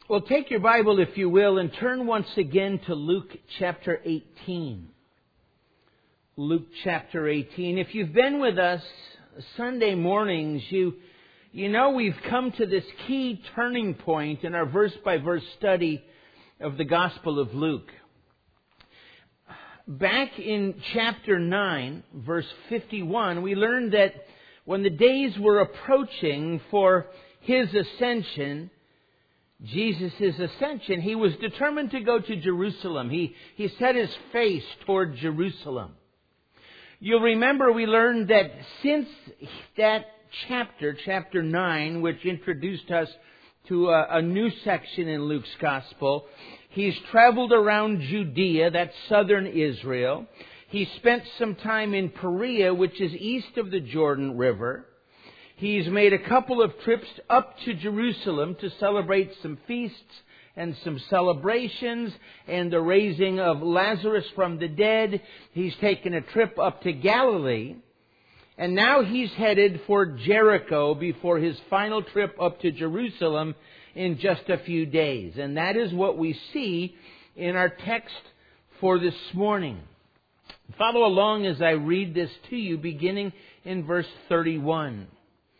Well, take your Bible, if you will, and turn once again to Luke chapter 18. Luke chapter 18. If you've been with us Sunday mornings, you know we've come to this key turning point in our verse-by-verse study of the Gospel of Luke. Back in chapter 9, verse 51, we learned that when the days were approaching for His ascension, Jesus' ascension, He was determined to go to Jerusalem. He set His face toward Jerusalem. You'll remember we learned that since that chapter 9, which introduced us to a new section in Luke's Gospel, He's traveled around Judea, that's southern Israel. He spent some time in Perea, which is east of the Jordan River. He's made a couple of trips up to Jerusalem to celebrate some feasts and some celebrations and the raising of Lazarus from the dead. He's taken a trip up to Galilee. And now he's headed for Jericho before his final trip up to Jerusalem in just a few days. And that is what we see in our text for this morning. Follow along as I read this to you, beginning in verse 31.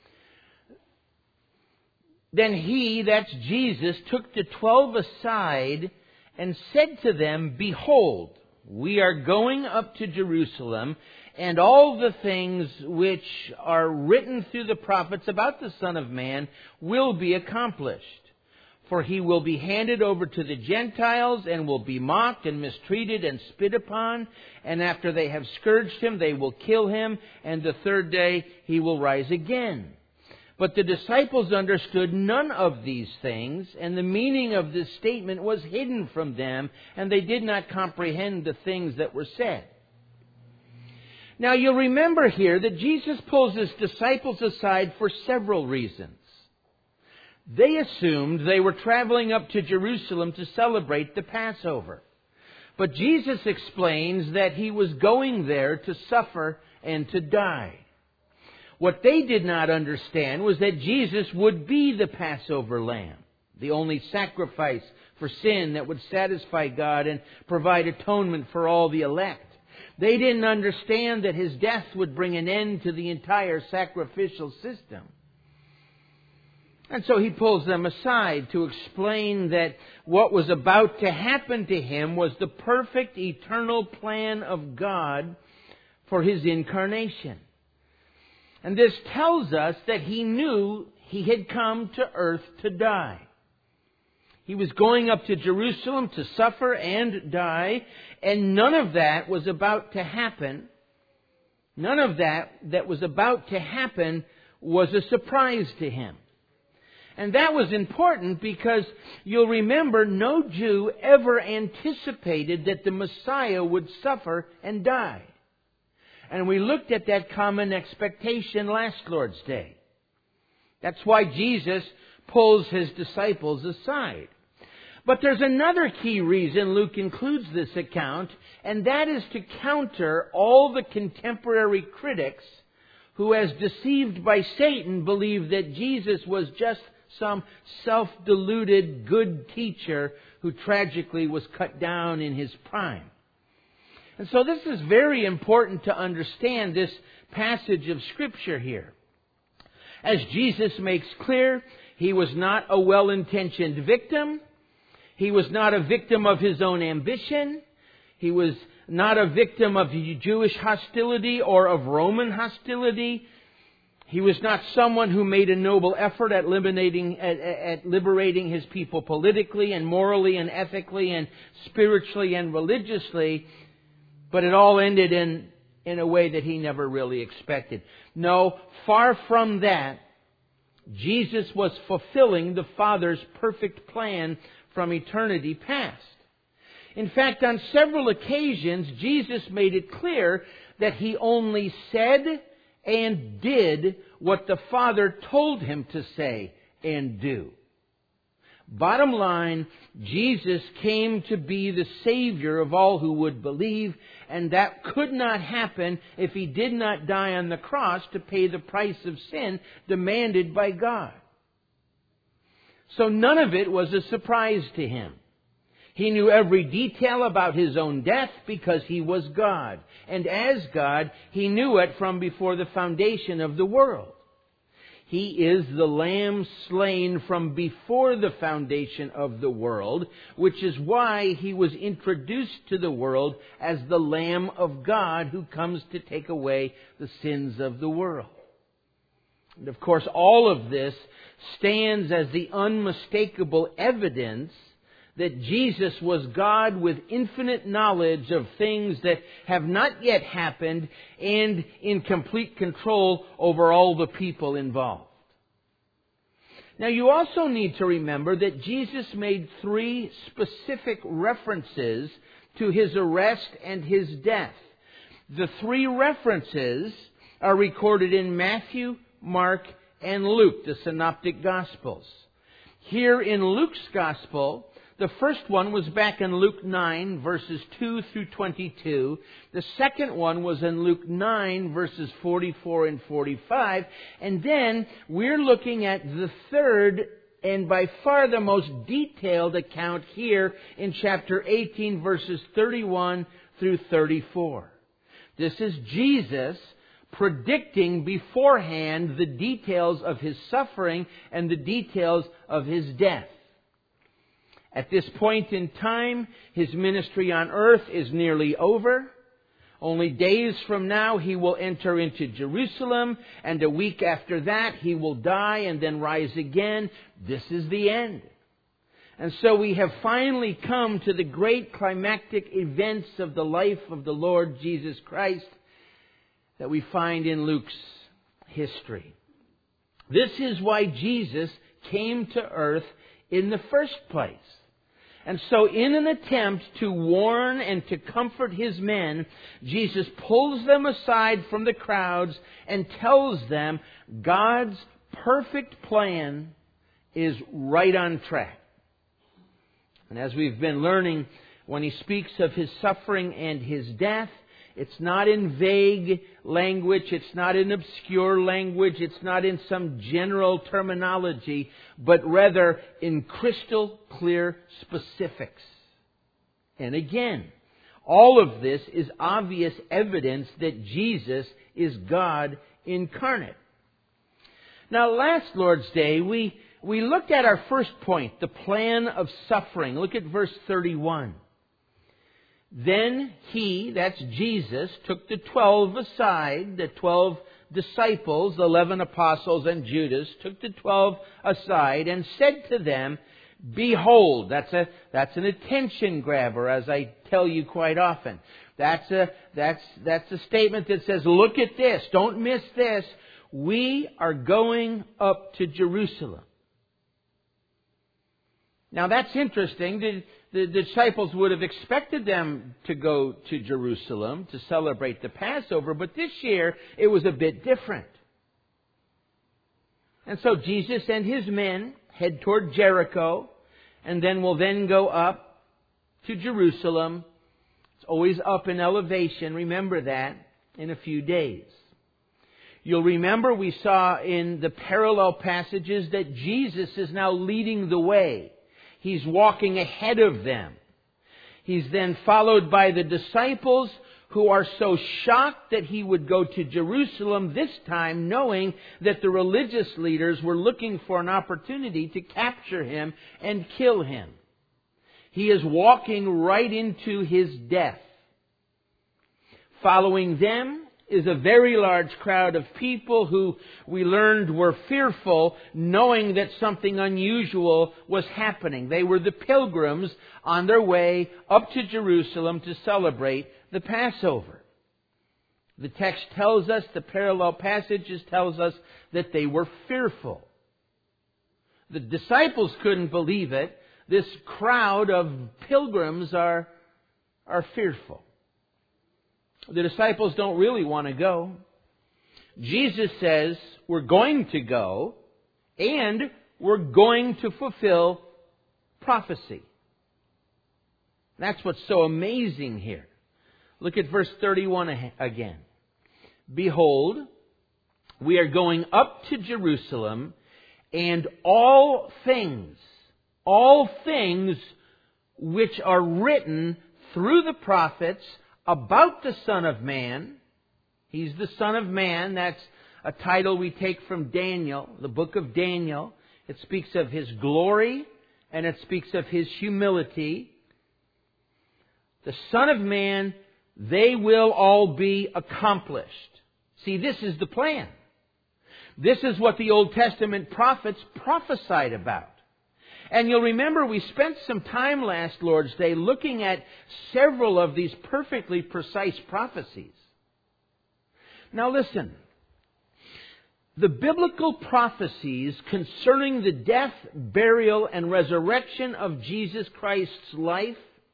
Then He, that's Jesus, took the 12 aside and said to them, Behold, we are going up to Jerusalem, and all the things which are written through the prophets about the Son of Man will be accomplished. For He will be handed over to the Gentiles and will be mocked and mistreated and spit upon. And after they have scourged Him, they will kill Him. And the third day He will rise again. But the disciples understood none of these things, and the meaning of this statement was hidden from them, and they did not comprehend the things that were said. Now you'll remember here that Jesus pulls His disciples aside for several reasons. They assumed they were traveling up to Jerusalem to celebrate the Passover. But Jesus explains that He was going there to suffer and to die. What they did not understand was that Jesus would be the Passover lamb, the only sacrifice for sin that would satisfy God and provide atonement for all the elect. They didn't understand that His death would bring an end to the entire sacrificial system. And so He pulls them aside to explain that what was about to happen to Him was the perfect eternal plan of God for His incarnation. And this tells us that He knew He had come to earth to die. He was going up to Jerusalem to suffer and die, and none of that was about to happen. None of that was about to happen was a surprise to Him. And that was important because you'll remember no Jew ever anticipated that the Messiah would suffer and die. And we looked at that common expectation last Lord's Day. That's why Jesus pulls His disciples aside. But there's another key reason Luke includes this account, and that is to counter all the contemporary critics who, as deceived by Satan, believed that Jesus was just some self-deluded good teacher who tragically was cut down in his prime. And so this is very important to understand this passage of Scripture here. As Jesus makes clear, He was not a well-intentioned victim. He was not a victim of His own ambition. He was not a victim of Jewish hostility or of Roman hostility. He was not someone who made a noble effort at liberating His people politically and morally and ethically and spiritually and religiously. But it all ended in a way that He never really expected. No, far from that. Jesus was fulfilling the Father's perfect plan from eternity past. In fact, on several occasions, Jesus made it clear that He only said and did what the Father told Him to say and do. Bottom line, Jesus came to be the Savior of all who would believe, and that could not happen if He did not die on the cross to pay the price of sin demanded by God. So none of it was a surprise to him. He knew every detail about his own death because he was God. And as God, he knew it from before the foundation of the world. He is the Lamb slain from before the foundation of the world, which is why he was introduced to the world as the Lamb of God who comes to take away the sins of the world. And of course, all of this stands as the unmistakable evidence that Jesus was God with infinite knowledge of things that have not yet happened and in complete control over all the people involved. Now, you also need to remember that Jesus made 3 specific references to his arrest and his death. The 3 references are recorded in Matthew, Mark, and Luke, the Synoptic Gospels. Here in Luke's Gospel, the first one was back in Luke 9, verses 2 through 22. The second one was in Luke 9, verses 44 and 45. And then we're looking at the third and by far the most detailed account here in chapter 18, verses 31 through 34. This is Jesus predicting beforehand the details of his suffering and the details of his death. At this point in time, his ministry on earth is nearly over. Only days from now, he will enter into Jerusalem, and a week after that, he will die and then rise again. This is the end. And so we have finally come to the great climactic events of the life of the Lord Jesus Christ that we find in Luke's history. This is why Jesus came to earth in the first place. And so in an attempt to warn and to comfort his men, Jesus pulls them aside from the crowds and tells them God's perfect plan is right on track. And as we've been learning, when he speaks of his suffering and his death, it's not in vague language, it's not in obscure language, it's not in some general terminology, but rather in crystal clear specifics. And again, all of this is obvious evidence that Jesus is God incarnate. Now, last Lord's Day, we looked at our first point, the plan of suffering. Look at verse 31. Then he, that's Jesus, took the 12 aside, the 12 disciples, the 11 apostles and Judas, took the 12 aside and said to them, Behold, that's an attention grabber, as I tell you quite often. That's a statement that says, look at this, don't miss this. We are going up to Jerusalem. Now that's interesting. The disciples would have expected them to go to Jerusalem to celebrate the Passover, but this year it was a bit different. And so Jesus and his men head toward Jericho, and then will then go up to Jerusalem. It's always up in elevation, remember that, in a few days. You'll remember we saw in the parallel passages that Jesus is now leading the way. He's walking ahead of them. He's then followed by the disciples who are so shocked that he would go to Jerusalem this time, knowing that the religious leaders were looking for an opportunity to capture him and kill him. He is walking right into his death. Following them is a very large crowd of people who we learned were fearful, knowing that something unusual was happening. They were the pilgrims on their way up to Jerusalem to celebrate the Passover. The text tells us, the parallel passages tells us that they were fearful. The disciples couldn't believe it. This crowd of pilgrims are fearful. The disciples don't really want to go. Jesus says, we're going to go, and we're going to fulfill prophecy. That's what's so amazing here. Look at verse 31 again. Behold, we are going up to Jerusalem, and all things which are written through the prophets about the Son of Man. He's the Son of Man. That's a title we take from Daniel, the book of Daniel. It speaks of His glory and it speaks of His humility. The Son of Man, they will all be accomplished. See, this is the plan. This is what the Old Testament prophets prophesied about. And you'll remember we spent some time last Lord's Day looking at several of these perfectly precise prophecies. Now listen, the biblical prophecies concerning the death, burial, and resurrection of Jesus Christ's life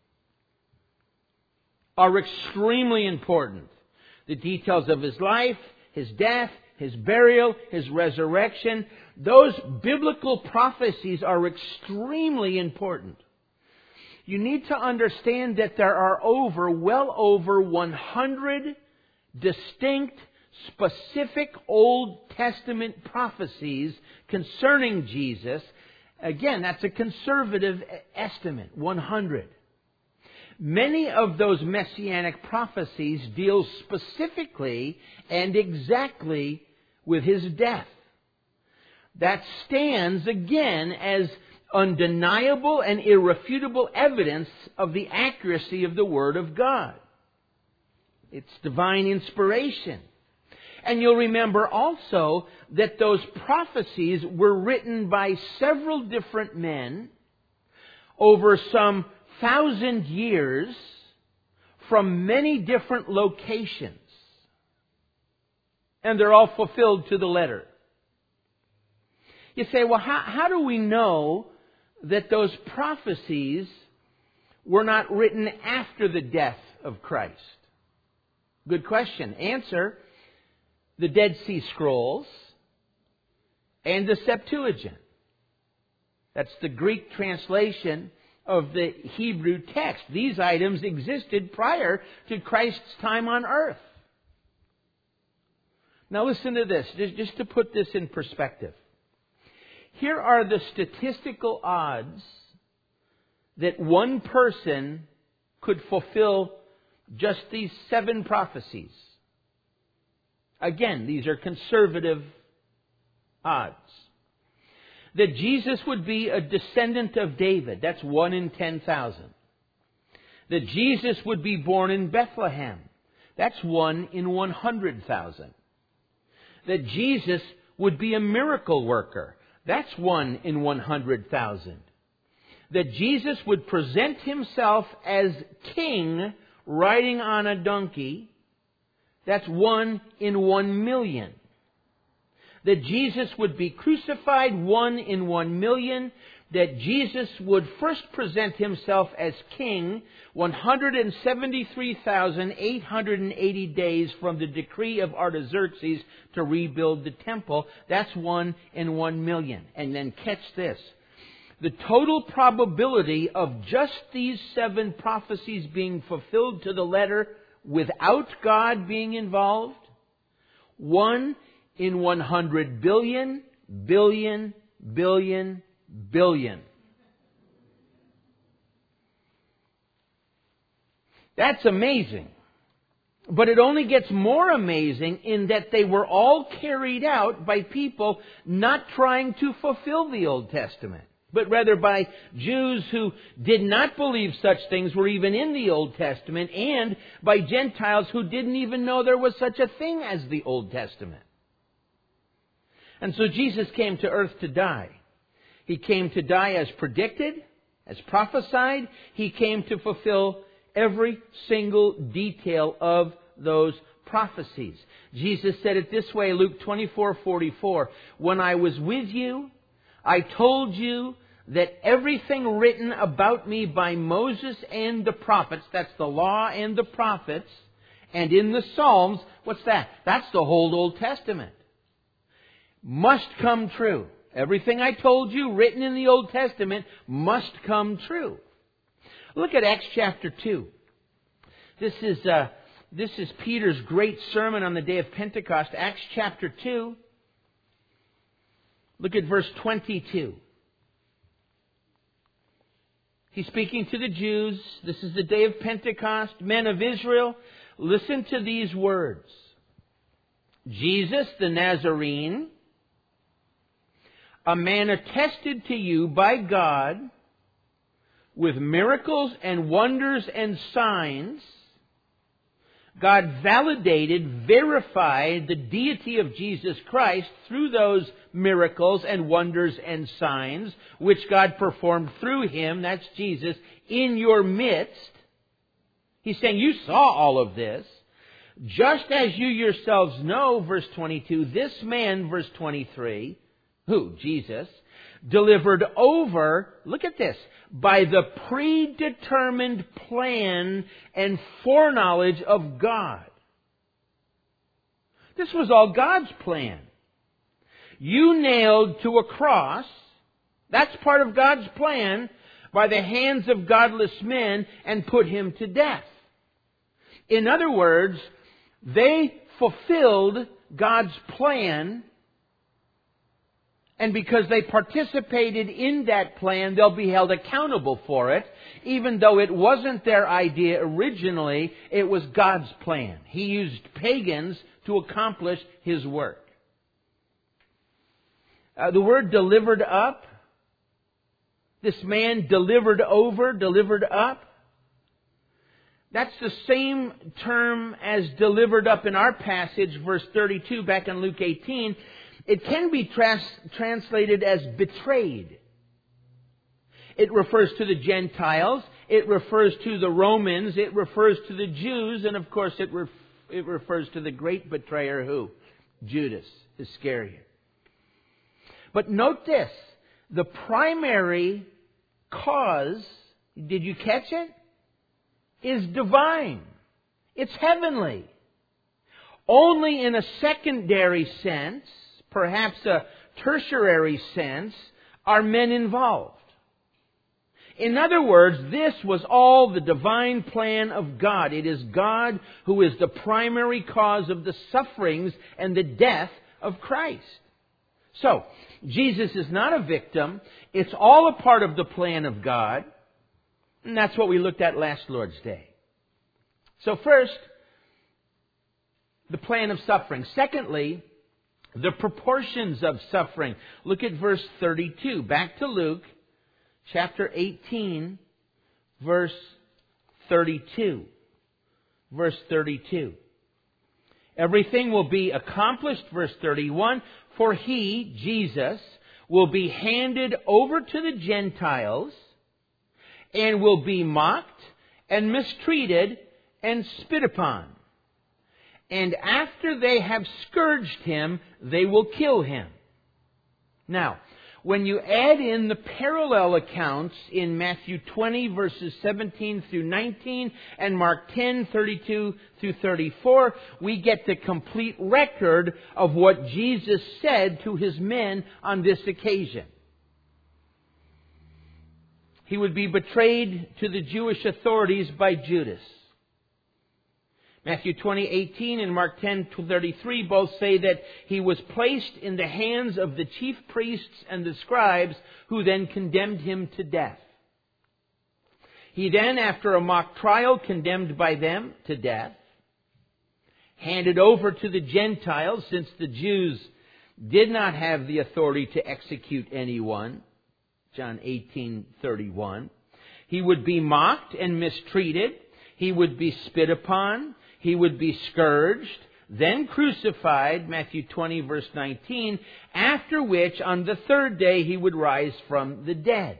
are extremely important. The details of His life, His death, His burial, His resurrection, those biblical prophecies are extremely important. You need to understand that there are well over 100 distinct, specific Old Testament prophecies concerning Jesus. Again, that's a conservative estimate, 100. Many of those messianic prophecies deal specifically and exactly with His death. That stands again as undeniable and irrefutable evidence of the accuracy of the Word of God. It's divine inspiration. And you'll remember also that those prophecies were written by several different men over some 1,000 years from many different locations. And they're all fulfilled to the letter. You say, well, how do we know that those prophecies were not written after the death of Christ? Good question. Answer, the Dead Sea Scrolls and the Septuagint. That's the Greek translation of the Hebrew text. These items existed prior to Christ's time on earth. Now listen to this, just to put this in perspective. Here are the statistical odds that one person could fulfill just these 7 prophecies. Again, these are conservative odds. That Jesus would be a descendant of David. That's 1 in 10,000. That Jesus would be born in Bethlehem. That's 1 in 100,000. That Jesus would be a miracle worker. That's 1 in 100,000. That Jesus would present Himself as king riding on a donkey. That's 1 in 1,000,000. That Jesus would be crucified, 1 in 1,000,000. That Jesus would first present Himself as king 173,880 days from the decree of Artaxerxes to rebuild the temple. That's 1 in 1,000,000. And then catch this. The total probability of just these 7 prophecies being fulfilled to the letter without God being involved, 1 in 100 billion, billion, billion, billion. That's amazing. But it only gets more amazing in that they were all carried out by people not trying to fulfill the Old Testament, but rather by Jews who did not believe such things were even in the Old Testament, and by Gentiles who didn't even know there was such a thing as the Old Testament. And so Jesus came to earth to die. He came to die as predicted, as prophesied. He came to fulfill every single detail of those prophecies. Jesus said it this way, Luke 24:44. When I was with you, I told you that everything written about me by Moses and the prophets, that's the law and the prophets, and in the Psalms, what's that? That's the whole Old Testament. Must come true. Everything I told you written in the Old Testament must come true. Look at Acts chapter 2. This is Peter's great sermon on the day of Pentecost. Acts chapter 2. Look at verse 22. He's speaking to the Jews. This is the day of Pentecost. Men of Israel, listen to these words. Jesus the Nazarene, a man attested to you by God with miracles and wonders and signs. God validated, verified the deity of Jesus Christ through those miracles and wonders and signs which God performed through Him, that's Jesus, in your midst. He's saying, you saw all of this. Just as you yourselves know, verse 22, this man, verse 23, who? Jesus, delivered over, look at this, by the predetermined plan and foreknowledge of God. This was all God's plan. You nailed to a cross, that's part of God's plan, by the hands of godless men and put Him to death. In other words, they fulfilled God's plan, and because they participated in that plan, they'll be held accountable for it. Even though it wasn't their idea originally, it was God's plan. He used pagans to accomplish His work. The word delivered up, this man delivered over, delivered up, that's the same term as delivered up in our passage, verse 32, back in Luke 18. It can be translated as betrayed. It refers to the Gentiles. It refers to the Romans. It refers to the Jews. And of course, it refers to the great betrayer who? Judas Iscariot. But note this. The primary cause, did you catch it? Is divine. It's heavenly. Only in a secondary sense, perhaps a tertiary sense, are men involved. In other words, this was all the divine plan of God. It is God who is the primary cause of the sufferings and the death of Christ. So, Jesus is not a victim. It's all a part of the plan of God. And that's what we looked at last Lord's Day. So first, the plan of suffering. Secondly, the proportions of suffering. Look at verse 32. Back to Luke, chapter 18, verse 32. Verse 32. Everything will be accomplished, verse 31, for He, Jesus, will be handed over to the Gentiles and will be mocked and mistreated and spit upon. And after they have scourged Him, they will kill Him. Now, when you add in the parallel accounts in Matthew 20, verses 17 through 19, and Mark 10, 32 through 34, we get the complete record of what Jesus said to His men on this occasion. He would be betrayed to the Jewish authorities by Judas. Matthew 20:18 and Mark 10:33 both say that He was placed in the hands of the chief priests and the scribes, who then condemned Him to death. He then, after a mock trial, condemned by them to death, handed over to the Gentiles, since the Jews did not have the authority to execute anyone. John 18:31. He would be mocked and mistreated. He would be spit upon. He would be scourged, then crucified, Matthew 20, verse 19, after which, on the third day, He would rise from the dead.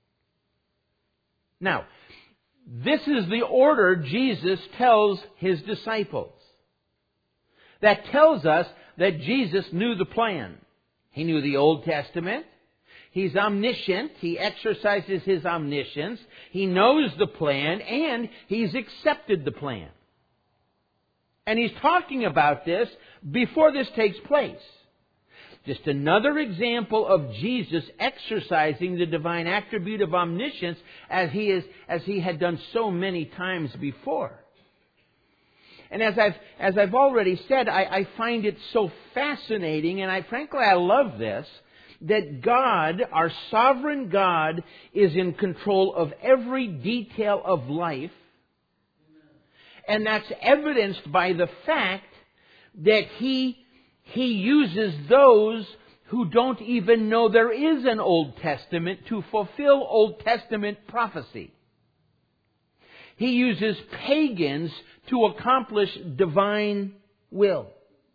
Now, this is the order Jesus tells His disciples. That tells us that Jesus knew the plan. He knew the Old Testament. He's omniscient. He exercises His omniscience. He knows the plan, and He's accepted the plan. And He's talking about this before this takes place. Just another example of Jesus exercising the divine attribute of omniscience as He had done so many times before. And as I've already said, I find it so fascinating, and frankly I love this, that God, our sovereign God, is in control of every detail of life. And that's evidenced by the fact that He uses those who don't even know there is an Old Testament to fulfill Old Testament prophecy. He uses pagans to accomplish divine will.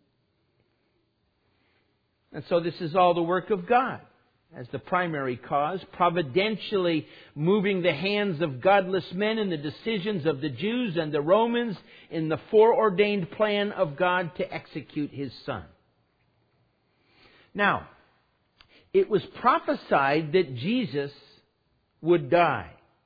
And so this is all the work of God as the primary cause, providentially moving the hands of godless men in the decisions of the Jews and the Romans in the foreordained plan of God to execute His Son. Now, it was prophesied that Jesus would die.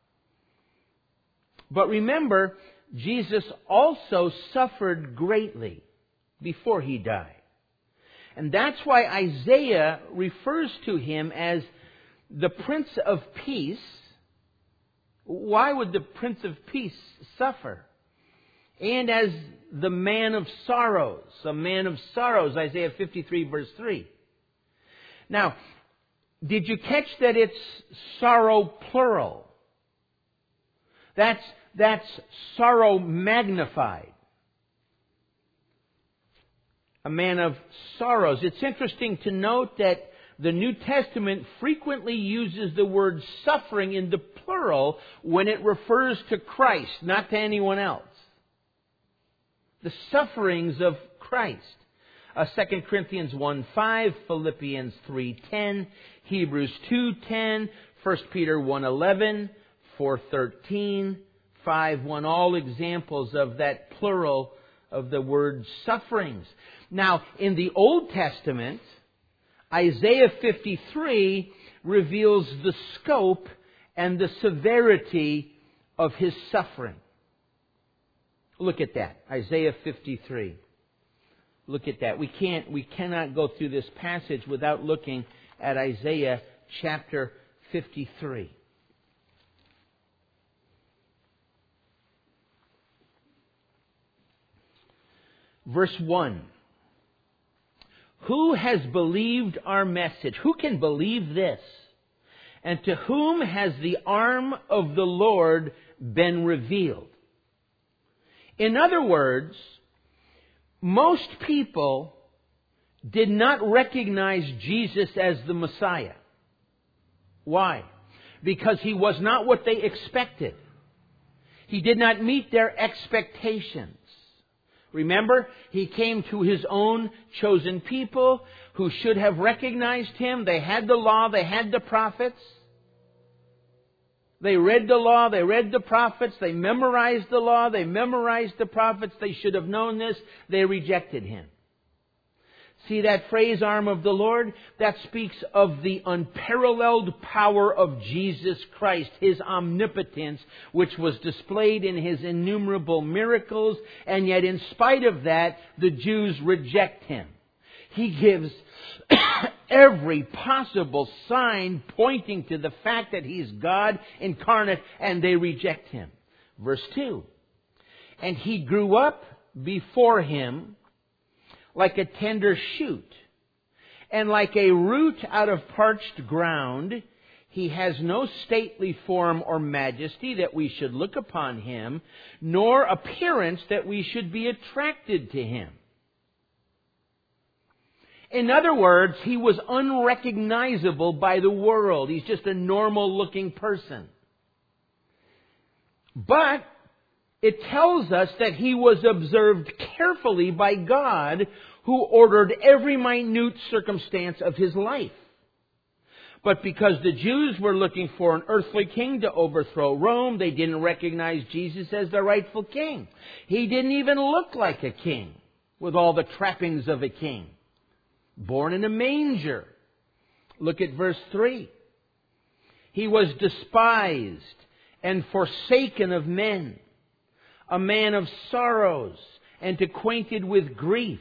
But remember, Jesus also suffered greatly before He died. And that's why Isaiah refers to Him as the Prince of Peace. Why would the Prince of Peace suffer? And as the man of sorrows, a man of sorrows, Isaiah 53 verse 3. Now, did you catch that it's sorrow plural? That's sorrow magnified. A man of sorrows. It's interesting to note that the New Testament frequently uses the word suffering in the plural when it refers to Christ, not to anyone else. The sufferings of Christ. 2 Corinthians 1:5, Philippians 3:10, Hebrews 2:10, 1 Peter 1:11, 4:13, 5:1, all examples of that plural of the word sufferings. Now, in the Old Testament, Isaiah 53 reveals the scope and the severity of His suffering. Look at that, Isaiah 53. Look at that. We cannot go through this passage without looking at Isaiah chapter 53. Verse 1. Who has believed our message? Who can believe this? And to whom has the arm of the Lord been revealed? In other words, most people did not recognize Jesus as the Messiah. Why? Because He was not what they expected. He did not meet their expectations. Remember, He came to His own chosen people who should have recognized Him. They had the law, they had the prophets. They read the law, they read the prophets, they memorized the law, they memorized the prophets. They should have known this. They rejected Him. See that phrase, arm of the Lord? That speaks of the unparalleled power of Jesus Christ, His omnipotence, which was displayed in His innumerable miracles, and yet in spite of that, the Jews reject Him. He gives every possible sign pointing to the fact that He's God incarnate, and they reject Him. Verse 2. And He grew up before Him like a tender shoot, and like a root out of parched ground. He has no stately form or majesty that we should look upon Him, nor appearance that we should be attracted to Him. In other words, He was unrecognizable by the world. He's just a normal looking person. But it tells us that He was observed carefully by God, who ordered every minute circumstance of His life. But because the Jews were looking for an earthly king to overthrow Rome, they didn't recognize Jesus as the rightful king. He didn't even look like a king with all the trappings of a king. Born in a manger. Look at verse 3. He was despised and forsaken of men, a man of sorrows and acquainted with grief.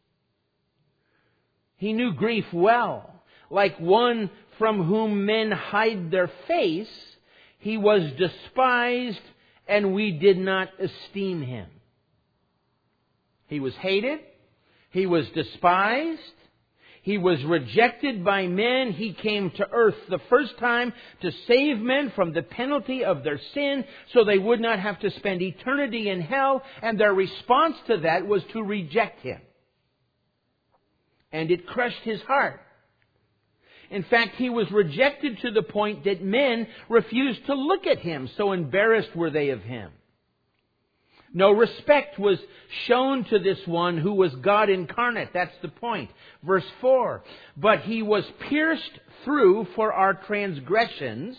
He knew grief well. Like one from whom men hide their face, He was despised, and we did not esteem Him. He was hated. He was despised. He was rejected by men. He came to earth the first time to save men from the penalty of their sin so they would not have to spend eternity in hell. And their response to that was to reject Him. And it crushed His heart. In fact, He was rejected to the point that men refused to look at Him. So embarrassed were they of Him. No respect was shown to this one who was God incarnate. That's the point. Verse 4. But He was pierced through for our transgressions.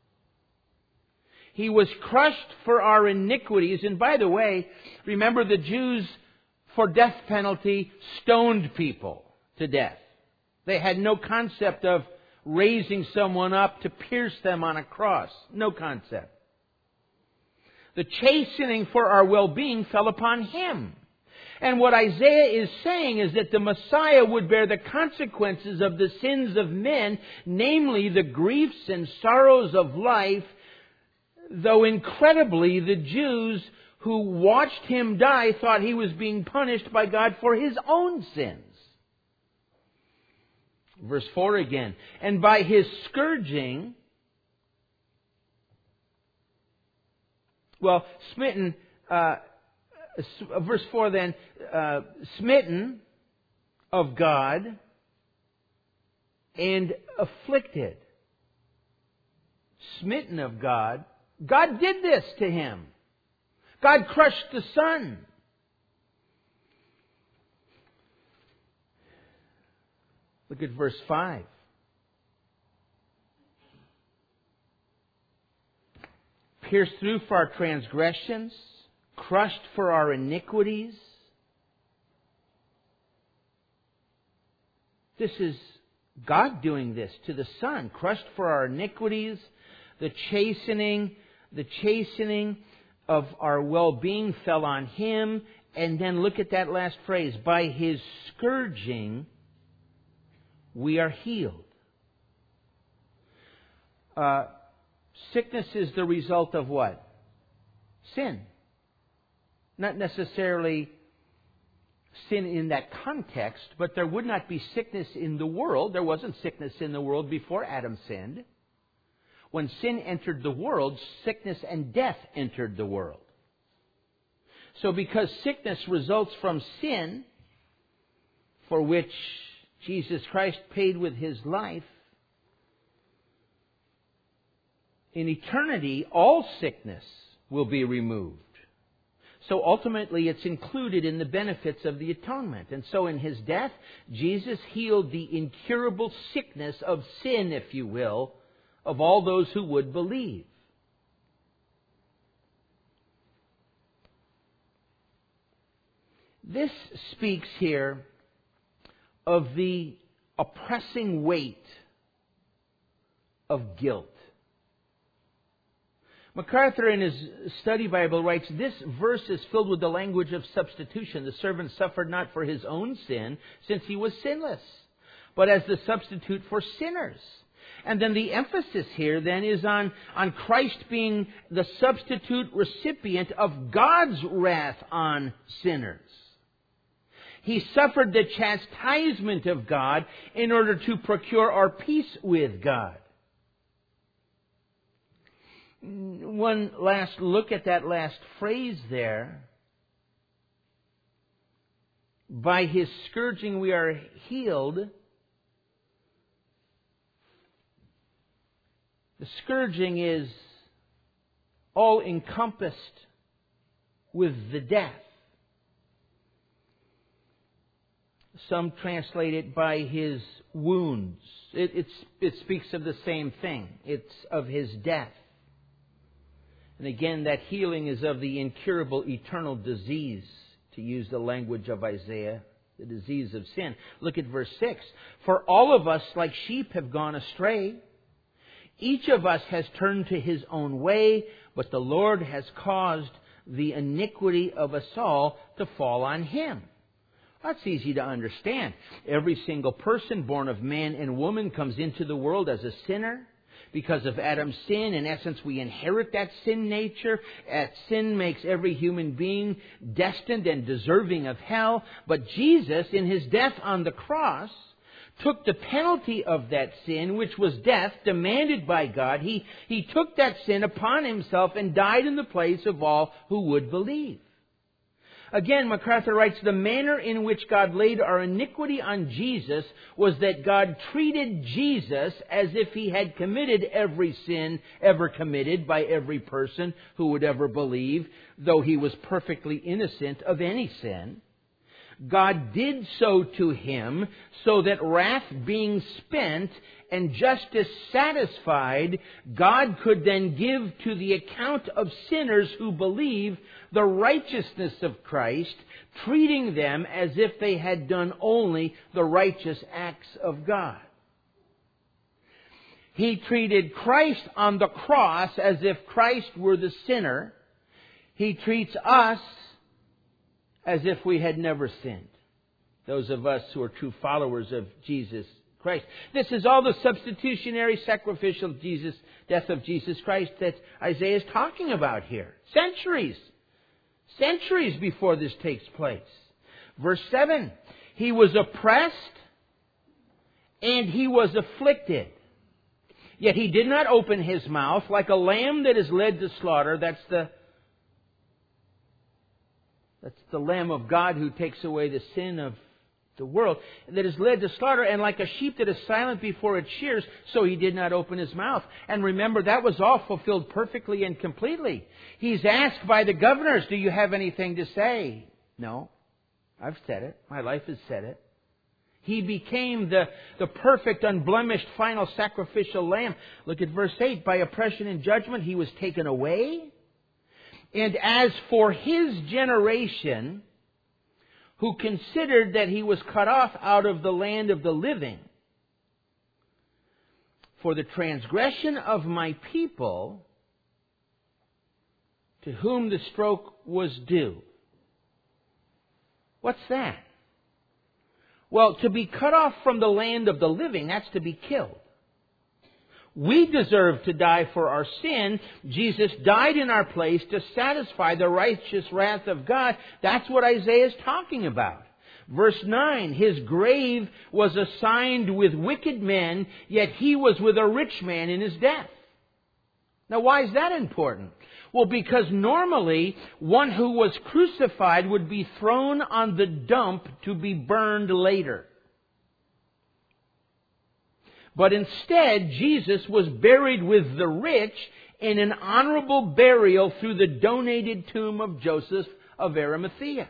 He was crushed for our iniquities. And by the way, remember the Jews, for death penalty, stoned people to death. They had no concept of raising someone up to pierce them on a cross. No concept. The chastening for our well-being fell upon Him. And what Isaiah is saying is that the Messiah would bear the consequences of the sins of men, namely the griefs and sorrows of life, though incredibly the Jews who watched Him die thought He was being punished by God for His own sins. Verse 4 again. And by His scourging, smitten, verse 4 then, smitten of God and afflicted. Smitten of God. God did this to Him. God crushed the Son. Look at verse 5. Pierced through for our transgressions, crushed for our iniquities. This is God doing this to the Son, crushed for our iniquities, the chastening of our well-being fell on Him. And then look at that last phrase, by His scourging we are healed. Sickness is the result of what? Sin. Not necessarily sin in that context, but there would not be sickness in the world. There wasn't sickness in the world before Adam sinned. When sin entered the world, sickness and death entered the world. So because sickness results from sin, for which Jesus Christ paid with His life, in eternity, all sickness will be removed. So ultimately, it's included in the benefits of the atonement. And so in His death, Jesus healed the incurable sickness of sin, if you will, of all those who would believe. This speaks here of the oppressing weight of guilt. MacArthur in his study Bible writes, this verse is filled with the language of substitution. The servant suffered not for his own sin, since he was sinless, but as the substitute for sinners. And then the emphasis here then is on Christ being the substitute recipient of God's wrath on sinners. He suffered the chastisement of God in order to procure our peace with God. One last look at that last phrase there. By His scourging we are healed. The scourging is all encompassed with the death. Some translate it by His wounds. It speaks of the same thing. It's of His death. And again, that healing is of the incurable eternal disease, to use the language of Isaiah, the disease of sin. Look at verse 6. For all of us like sheep have gone astray. Each of us has turned to his own way, but the Lord has caused the iniquity of us all to fall on Him. That's easy to understand. Every single person born of man and woman comes into the world as a sinner. Because of Adam's sin, in essence, we inherit that sin nature. That sin makes every human being destined and deserving of hell. But Jesus, in His death on the cross, took the penalty of that sin, which was death, demanded by God. He took that sin upon Himself and died in the place of all who would believe. Again, MacArthur writes, the manner in which God laid our iniquity on Jesus was that God treated Jesus as if He had committed every sin ever committed by every person who would ever believe, though He was perfectly innocent of any sin. God did so to Him so that wrath being spent and justice satisfied, God could then give to the account of sinners who believe the righteousness of Christ, treating them as if they had done only the righteous acts of God. He treated Christ on the cross as if Christ were the sinner. He treats us as if we had never sinned. Those of us who are true followers of Jesus Christ. This is all the substitutionary sacrificial death of Jesus Christ that Isaiah is talking about here. Centuries before this takes place. Verse 7, He was oppressed and He was afflicted. Yet He did not open His mouth. Like a lamb that is led to slaughter, that's the Lamb of God who takes away the sin of the world, that is led to slaughter, and like a sheep that is silent before its shears, so He did not open His mouth. And remember, that was all fulfilled perfectly and completely. He's asked by the governors, do you have anything to say? No, I've said it. My life has said it. He became the perfect, unblemished, final sacrificial lamb. Look at verse 8. By oppression and judgment He was taken away. And as for His generation, who considered that He was cut off out of the land of the living, for the transgression of my people, to whom the stroke was due. What's that? Well, to be cut off from the land of the living, that's to be killed. We deserve to die for our sin. Jesus died in our place to satisfy the righteous wrath of God. That's what Isaiah is talking about. Verse 9, His grave was assigned with wicked men, yet He was with a rich man in His death. Now, why is that important? Well, because normally one who was crucified would be thrown on the dump to be burned later. But instead, Jesus was buried with the rich in an honorable burial through the donated tomb of Joseph of Arimathea.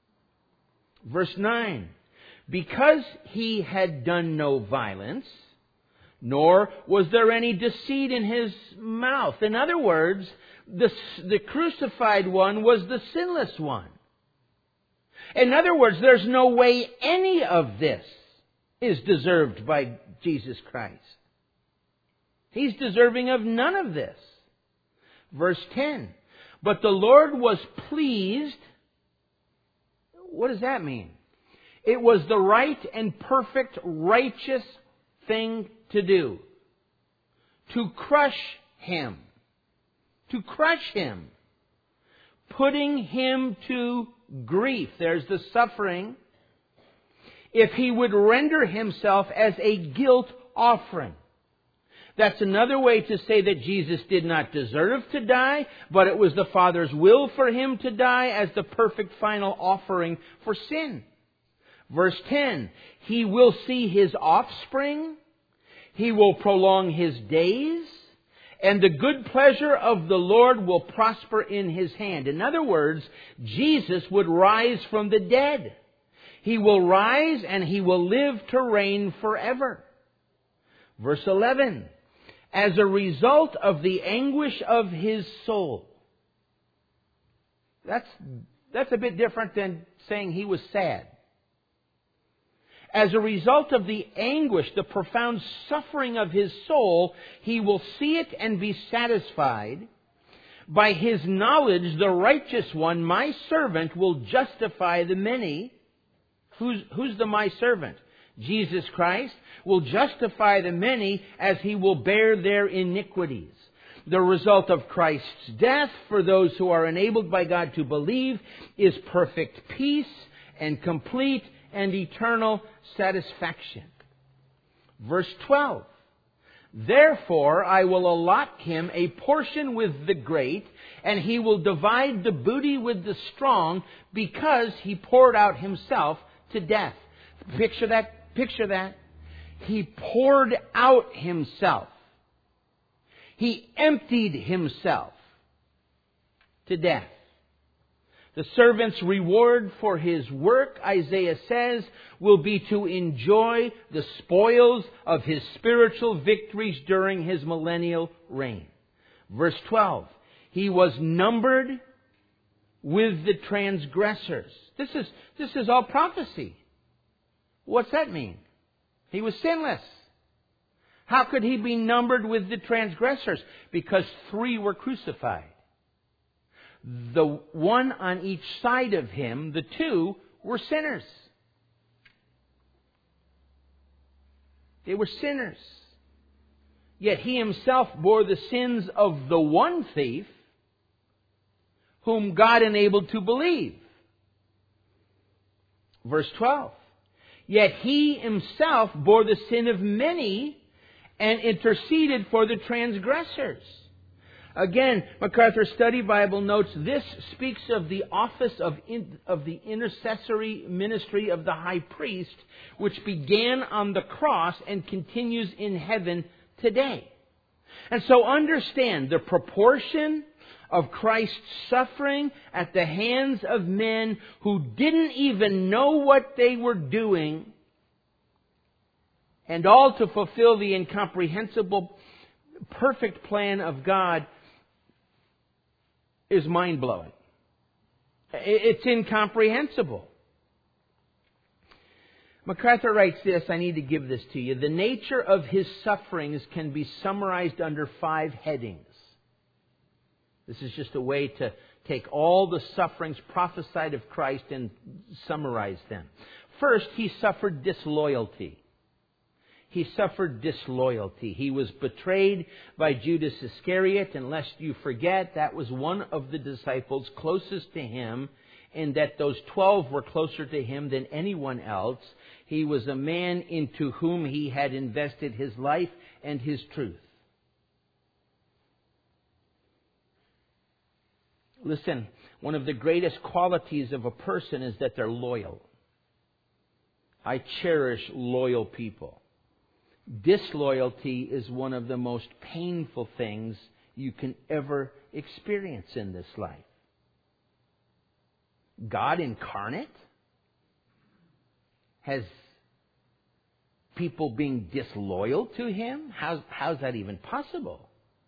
Verse 9, because He had done no violence, nor was there any deceit in His mouth. In other words, the crucified one was the sinless one. In other words, there's no way any of this is deserved by Jesus Christ. He's deserving of none of this. Verse 10. But the Lord was pleased. What does that mean? It was the right and perfect righteous thing to do. To crush Him. To crush Him. Putting Him to grief. There's the suffering. If He would render Himself as a guilt offering. That's another way to say that Jesus did not deserve to die, but it was the Father's will for Him to die as the perfect final offering for sin. Verse 10, He will see His offspring, He will prolong His days, and the good pleasure of the Lord will prosper in His hand. In other words, Jesus would rise from the dead. He will rise and He will live to reign forever. Verse 11. As a result of the anguish of His soul. That's a bit different than saying He was sad. As a result of the anguish, the profound suffering of His soul, He will see it and be satisfied. By His knowledge, the righteous one, my servant, will justify the many. Who's the my servant? Jesus Christ will justify the many as He will bear their iniquities. The result of Christ's death for those who are enabled by God to believe is perfect peace and complete and eternal satisfaction. Verse 12. Therefore I will allot him a portion with the great, and he will divide the booty with the strong, because he poured out himself to death. Picture that. Picture that. He poured out himself. He emptied himself to death. The servant's reward for his work, Isaiah says, will be to enjoy the spoils of his spiritual victories during his millennial reign. Verse 12. He was numbered with the transgressors. This is all prophecy. What's that mean? He was sinless. How could he be numbered with the transgressors? Because 3 were crucified. The one on each side of him, the 2, were sinners. They were sinners. Yet he himself bore the sins of the one thief whom God enabled to believe. Verse 12. Yet he himself bore the sin of many and interceded for the transgressors. Again, MacArthur Study Bible notes this speaks of the office of the intercessory ministry of the high priest, which began on the cross and continues in heaven today. And so understand the proportion of Christ's suffering at the hands of men who didn't even know what they were doing, and all to fulfill the incomprehensible, perfect plan of God, is mind-blowing. It's incomprehensible. MacArthur writes this, I need to give this to you. The nature of his sufferings can be summarized under 5 headings. This is just a way to take all the sufferings prophesied of Christ and summarize them. First, he suffered disloyalty. He suffered disloyalty. He was betrayed by Judas Iscariot, and lest you forget, that was one of the disciples closest to him, and that those 12 were closer to him than anyone else. He was a man into whom he had invested his life and his truth. Listen, one of the greatest qualities of a person is that they're loyal. I cherish loyal people. Disloyalty is one of the most painful things you can ever experience in this life. God incarnate has people being disloyal to Him? How's that even possible?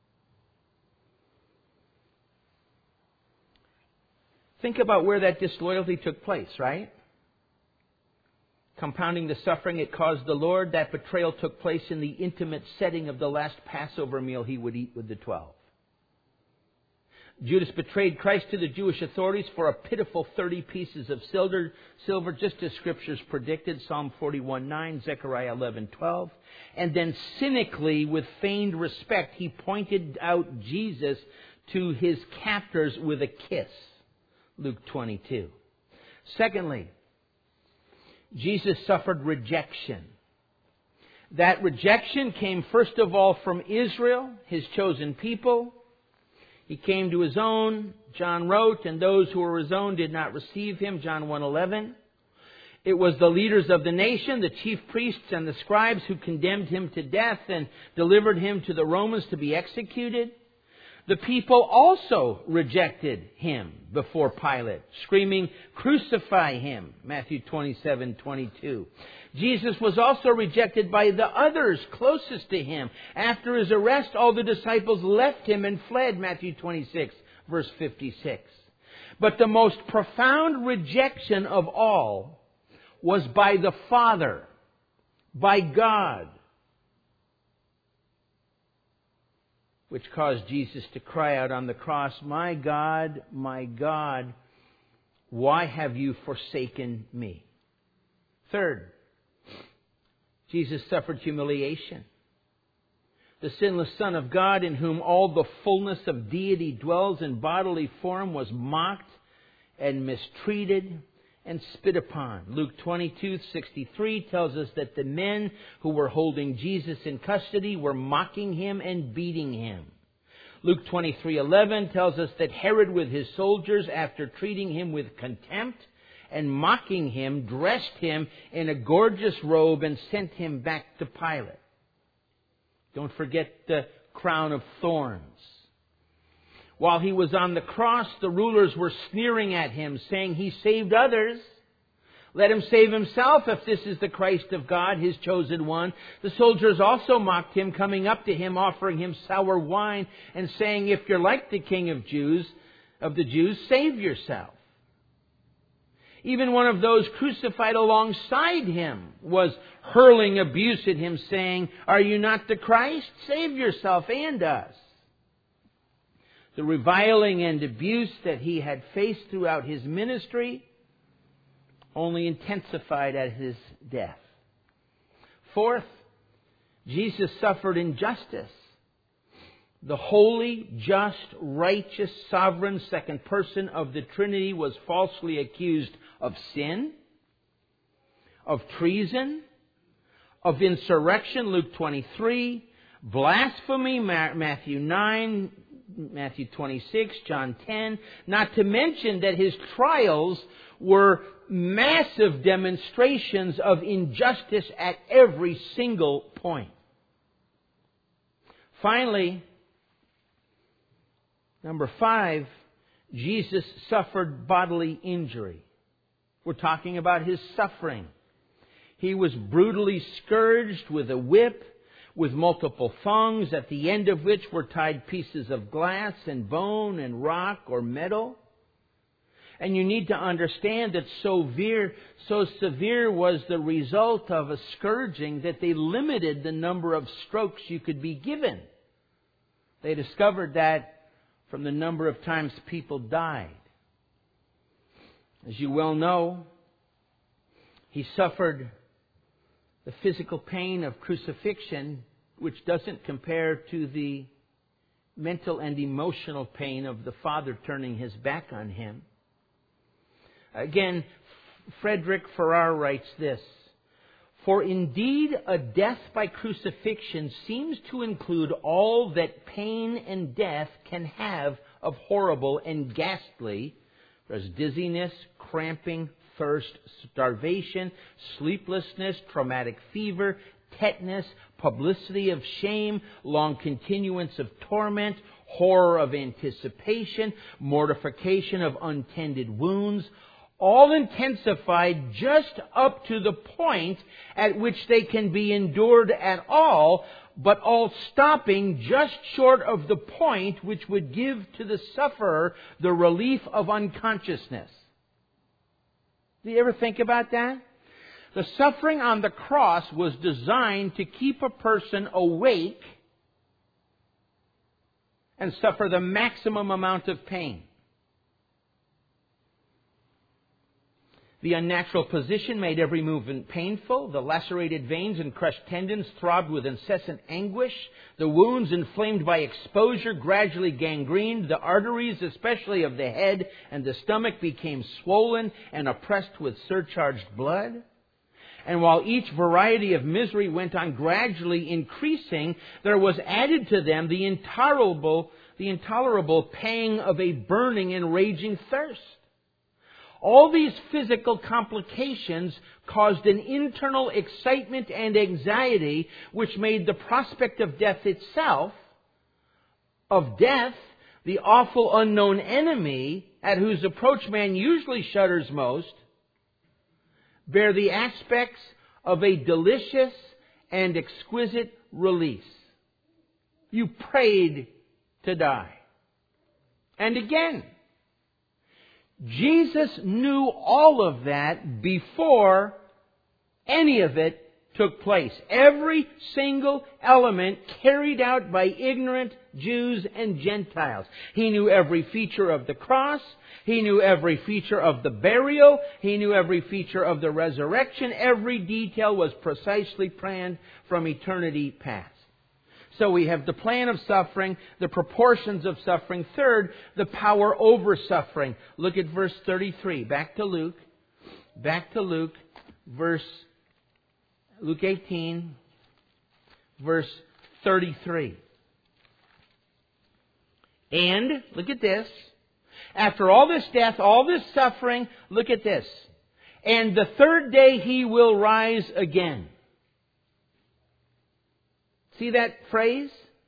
Think about where that disloyalty took place, right? Compounding the suffering it caused the Lord, that betrayal took place in the intimate setting of the last Passover meal He would eat with the 12. Judas betrayed Christ to the Jewish authorities for a pitiful 30 pieces of silver, just as Scriptures predicted, Psalm 41:9, Zechariah 11:12. And then cynically, with feigned respect, he pointed out Jesus to his captors with a kiss, Luke 22. Secondly, Jesus suffered rejection. That rejection came first of all from Israel, His chosen people. He came to His own, John wrote, and those who were His own did not receive Him, John 1:11. It was the leaders of the nation, the chief priests and the scribes, who condemned Him to death and delivered Him to the Romans to be executed. The people also rejected Him before Pilate, screaming, "Crucify Him," Matthew 27:22. Jesus was also rejected by the others closest to Him. After His arrest, all the disciples left Him and fled, Matthew 26, verse 56. But the most profound rejection of all was by the Father, by God, which caused Jesus to cry out on the cross, my God, why have you forsaken me?" Third, Jesus suffered humiliation. The sinless Son of God, in whom all the fullness of deity dwells in bodily form, was mocked and mistreated and spit upon. Luke 22:63 tells us that the men who were holding Jesus in custody were mocking him and beating him. Luke 23:11 tells us that Herod with his soldiers, after treating him with contempt and mocking him, dressed him in a gorgeous robe and sent him back to Pilate. Don't forget the crown of thorns. While he was on the cross, the rulers were sneering at him, saying, "He saved others. Let him save himself if this is the Christ of God, his chosen one." The soldiers also mocked him, coming up to him, offering him sour wine, and saying, "If you're like the King of the Jews, save yourself." Even one of those crucified alongside him was hurling abuse at him, saying, "Are you not the Christ? Save yourself and us." The reviling and abuse that he had faced throughout his ministry only intensified at his death. Fourth, Jesus suffered injustice. The holy, just, righteous, sovereign second person of the Trinity was falsely accused of sin, of treason, of insurrection, Luke 23, blasphemy, Matthew 9, Matthew 26, John 10, not to mention that his trials were massive demonstrations of injustice at every single point. Finally, number 5, Jesus suffered bodily injury. We're talking about his suffering. He was brutally scourged with a whip, with multiple thongs, at the end of which were tied pieces of glass and bone and rock or metal. And you need to understand that so severe was the result of a scourging that they limited the number of strokes you could be given. They discovered that from the number of times people died. As you well know, he suffered the physical pain of crucifixion, which doesn't compare to the mental and emotional pain of the Father turning his back on him. Again, Frederick Farrar writes this: "For indeed a death by crucifixion seems to include all that pain and death can have of horrible and ghastly. There's dizziness, cramping, thirst, starvation, sleeplessness, traumatic fever, tetanus, publicity of shame, long continuance of torment, horror of anticipation, mortification of untended wounds, all intensified just up to the point at which they can be endured at all, but all stopping just short of the point which would give to the sufferer the relief of unconsciousness." Do you ever think about that? The suffering on the cross was designed to keep a person awake and suffer the maximum amount of pain. The unnatural position made every movement painful. The lacerated veins and crushed tendons throbbed with incessant anguish. The wounds, inflamed by exposure, gradually gangrened. The arteries, especially of the head and the stomach, became swollen and oppressed with surcharged blood. And while each variety of misery went on gradually increasing, there was added to them the intolerable pang of a burning and raging thirst. All these physical complications caused an internal excitement and anxiety which made the prospect of death itself, the awful unknown enemy at whose approach man usually shudders most, bear the aspects of a delicious and exquisite release. You prayed to die. And again, Jesus knew all of that before any of it took place. Every single element carried out by ignorant Jews and Gentiles. He knew every feature of the cross. He knew every feature of the burial. He knew every feature of the resurrection. Every detail was precisely planned from eternity past. So we have the plan of suffering, the proportions of suffering. Third, the power over suffering. Look at verse 33. Back to Luke. back to Luke 18, verse 33. And, look at this, after all this death, all this suffering, look at this. And the third day He will rise again. See that phrase?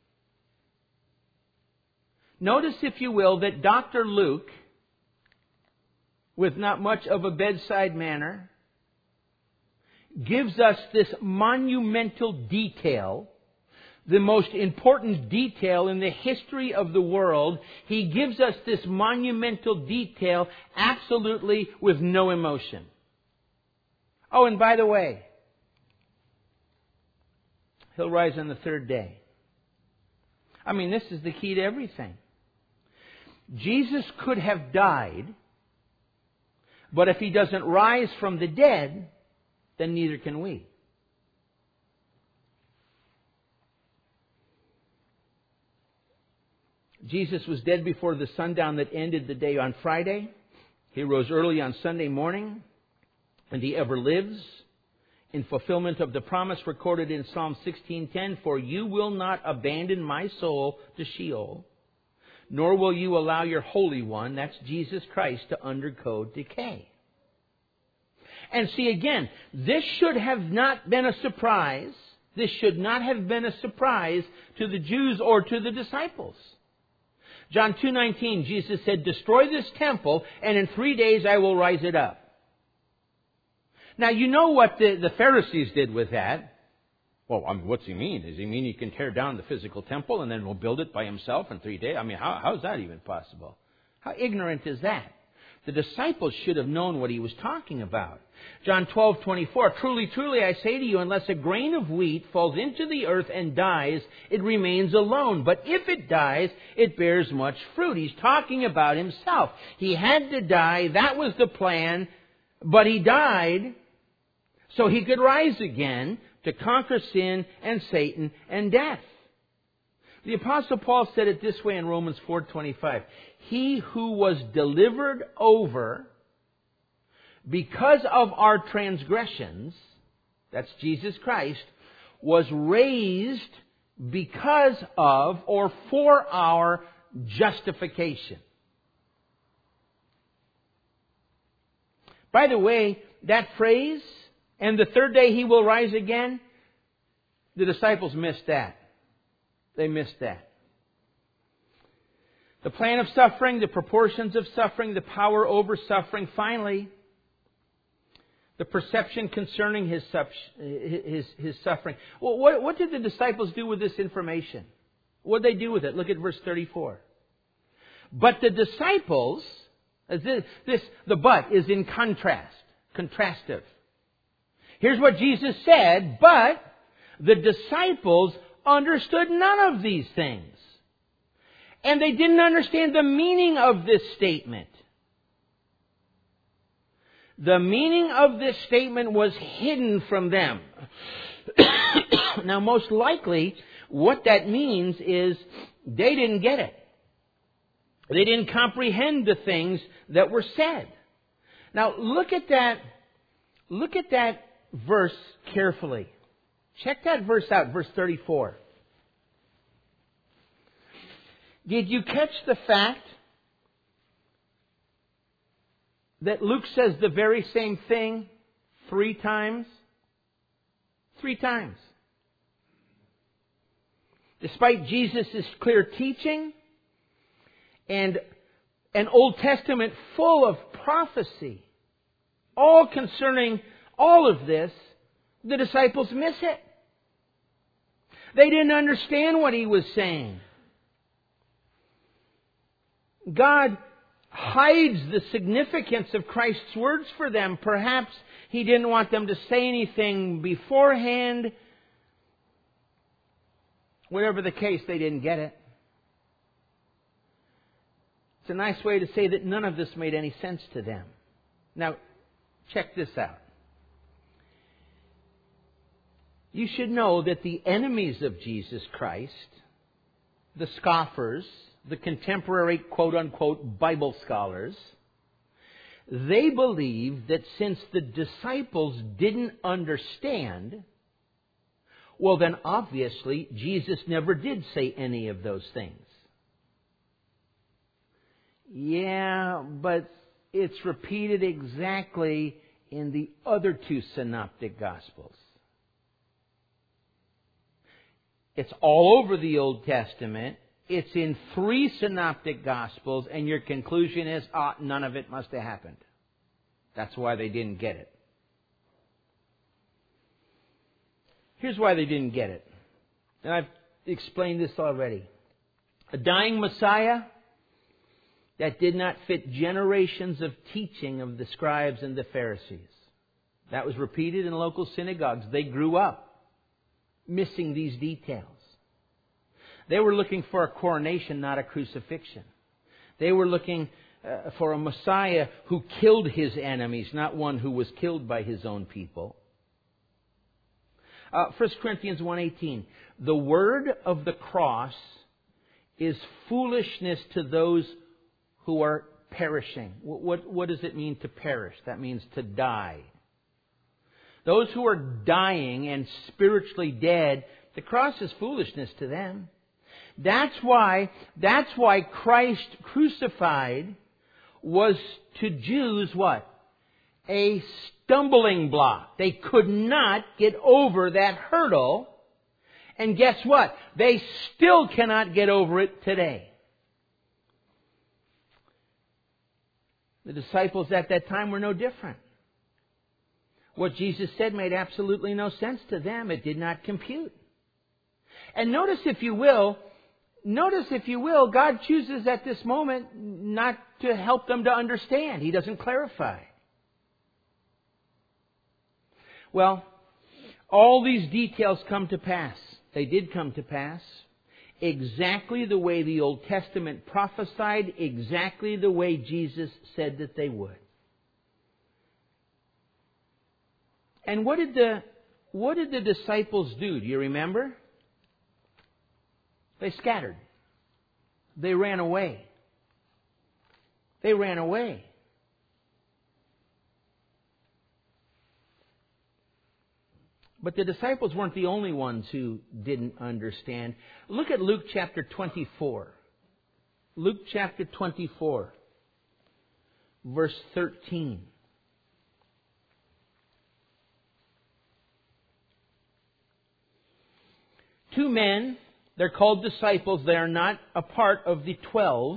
Notice, if you will, that Dr. Luke, with not much of a bedside manner, gives us this monumental detail, the most important detail in the history of the world. He gives us this monumental detail absolutely with no emotion. Oh, and by the way, He'll rise on the third day. I mean, this is the key to everything. Jesus could have died, but if He doesn't rise from the dead, then neither can we. Jesus was dead before the sundown that ended the day on Friday. He rose early on Sunday morning, and He ever lives in fulfillment of the promise recorded in Psalm 16:10, "For you will not abandon my soul to Sheol, nor will you allow your Holy One," that's Jesus Christ, "to undergo decay." And see, again, this should have not been a surprise. This should not have been a surprise to the Jews or to the disciples. John 2:19, Jesus said, "Destroy this temple, and in 3 days I will rise it up." Now, you know what the Pharisees did with that. Well, I mean, what's He mean? Does He mean He can tear down the physical temple and then will build it by Himself in 3 days? I mean, how is that even possible? How ignorant is that? The disciples should have known what He was talking about. John 12:24, "Truly, truly, I say to you, unless a grain of wheat falls into the earth and dies, it remains alone. But if it dies, it bears much fruit." He's talking about Himself. He had to die. That was the plan. But He died so He could rise again to conquer sin and Satan and death. The Apostle Paul said it this way in Romans 4:25. "He who was delivered over because of our transgressions," that's Jesus Christ, "was raised because of or for our justification." By the way, that phrase, "and the third day He will rise again," the disciples missed that. They missed that. The plan of suffering, the proportions of suffering, the power over suffering. Finally, the perception concerning His suffering. Well, what did the disciples do with this information? What did they do with it? Look at verse 34. But the disciples, the but is in contrastive. Here's what Jesus said, "But the disciples understood none of these things." And they didn't understand the meaning of this statement. The meaning of this statement was hidden from them. Now, most likely, what that means is they didn't get it. They didn't comprehend the things that were said. Now, look at that verse carefully. Check that verse out, verse 34. Did you catch the fact that Luke says the very same thing 3 times? 3 times. Despite Jesus' clear teaching and an Old Testament full of prophecy, all concerning all of this, the disciples miss it. They didn't understand what He was saying. God hides the significance of Christ's words for them. Perhaps He didn't want them to say anything beforehand. Whatever the case, they didn't get it. It's a nice way to say that none of this made any sense to them. Now, check this out. You should know that the enemies of Jesus Christ, the scoffers, the contemporary quote-unquote Bible scholars, they believed that since the disciples didn't understand, well then obviously Jesus never did say any of those things. Yeah, but it's repeated exactly in the other two synoptic Gospels. It's all over the Old Testament. It's in 3 synoptic Gospels, and your conclusion is, none of it must have happened. That's why they didn't get it. Here's why they didn't get it. And I've explained this already. A dying Messiah that did not fit generations of teaching of the scribes and the Pharisees. That was repeated in local synagogues. They grew up missing these details. They were looking for a coronation, not a crucifixion. They were looking for a Messiah who killed his enemies, not one who was killed by his own people. 1 Corinthians 1:18. The word of the cross is foolishness to those who are perishing. What does it mean to perish? That means to die. Those who are dying and spiritually dead, the cross is foolishness to them. That's why Christ crucified was to Jews what? A stumbling block. They could not get over that hurdle. And guess what? They still cannot get over it today. The disciples at that time were no different. What Jesus said made absolutely no sense to them. It did not compute. And notice if you will, God chooses at this moment not to help them to understand. He doesn't clarify. Well, all these details come to pass. They did come to pass. Exactly the way the Old Testament prophesied, exactly the way Jesus said that they would. And what did the disciples do? Do you remember? They scattered. They ran away. They ran away. But the disciples weren't the only ones who didn't understand. Look at Luke chapter 24. Luke chapter 24, verse 13. Two men, they're called disciples. They are not a part of the 12.